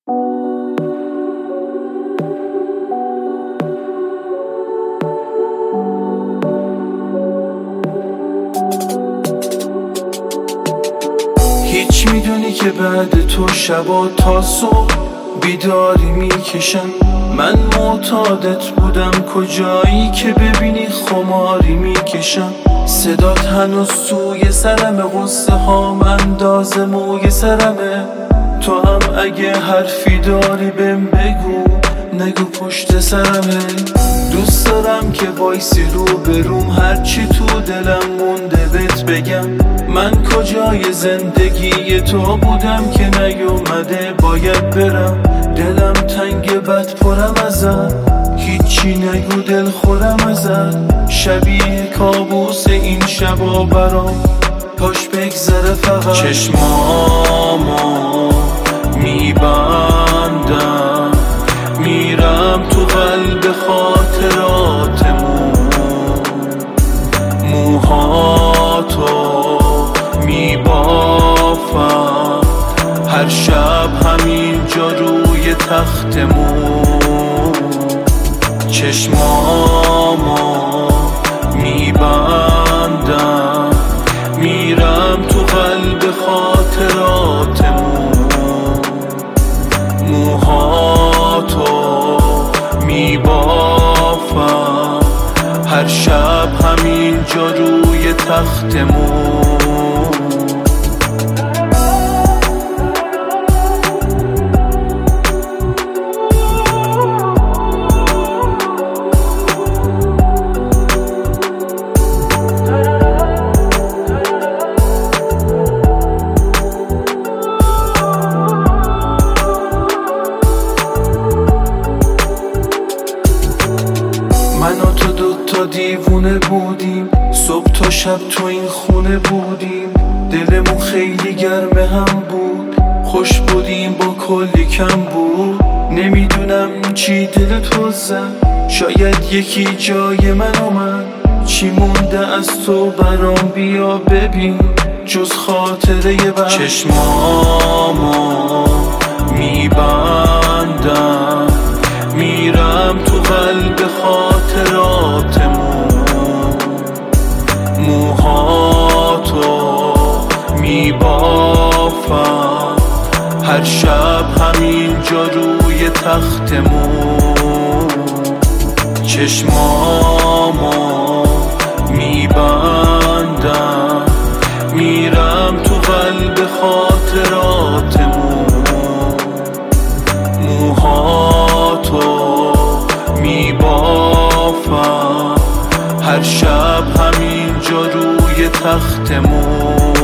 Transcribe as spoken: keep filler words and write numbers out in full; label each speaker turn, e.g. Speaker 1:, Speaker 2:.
Speaker 1: هیچ میدونی که بعد تو شبا تا صبح بیداری میکشن. من معتادت بودم کجایی که ببینی خماری میکشم. صدات هنوز توی سرمه، غصه ها انداز موی سرمه. تو هم اگه حرفی داری بهم بگو، نگو پشت سرمه. دوست دارم که وایسی رو بروم، هرچی تو دلم مونده بهت بگم. من کجای زندگی تو بودم که نیومده باید برم. دلم تنگ بد پرم ازت، هیچی نگو دل خورم ازت. شبیه کابوس این شبا برام، کاش بگذره فقط. چشمامو میبندم، میرم تو قلب خاطراتمون. موهاتو میبافم هر شب همینجا روی تختمون. چشمامو میبندم، میرم تو قلب خاطراتمون. موهاتو میبافم هر شب همینجا روی تختمون. من و تو دوتا دیوونه بودیم، صبح تا شب تو این خونه بودیم. دلمون خیلی گرمه هم بود، خوش بودیم با کلی کم بود. نمیدونم چی دل تو زد، شاید یکی جای من اومد. چی مونده از تو برام بیا ببین، جز خاطره بد. چشمامو میبندم، میرم تو قلب خاطراتمون. موهاتو میبافم هر شب همینجا روی تختمون. چشمامو میبندم، میرم تو قلب خاطراتمون. موهاتو میبافم هر شب همینجا روی تختمون.